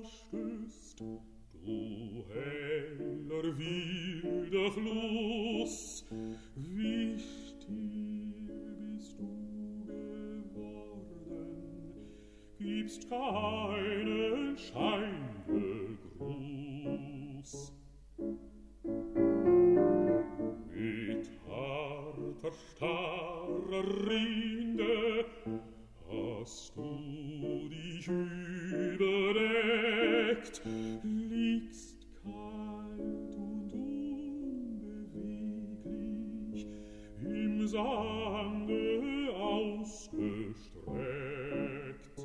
stößt, du heller wilder Fluss, wie still bist du geworden, gibst keinen Scheingegruß. Mit harter, starrer Rinde hast du dich überdeckt, liegst kalt und unbeweglich im Sande ausgestreckt.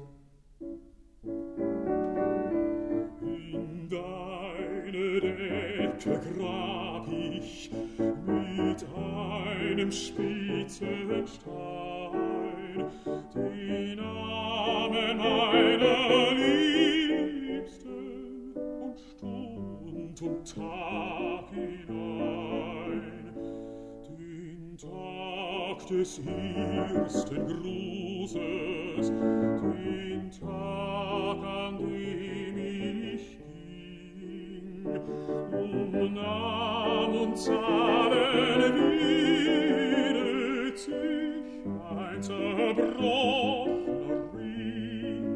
In deine Decke grab ich mit einem spitzen Stein den Namen meiner Liebsten und Stund und Tag hinein, den Tag des ersten Grußes, den Tag, an dem ich ging, Namen und Zahlen wiedet sich ein zerbrochener Ring.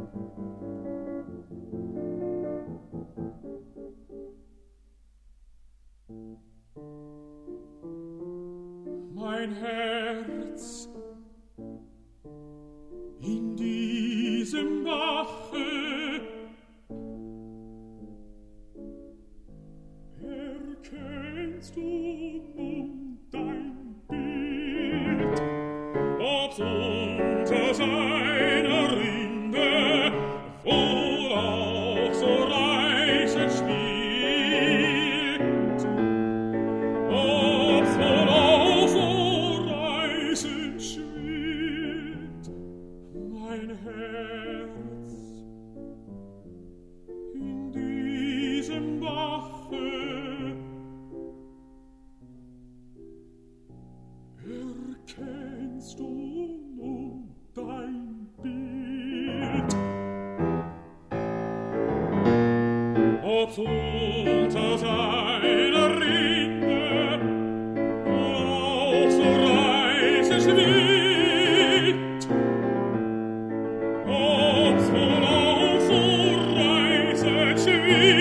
Mein Herz in diesem Bache erkennst du nun dein Bild, ob's unter seiner Rinde wohl auch so reißend spielt, ob's wohl auch so reißend spielt, mein Herz in diesem Bache erkennst du nun dein Bild, ob's unter seiner Rinde auch so reißend schwingt, ob's wohl auch so reißend schwingt.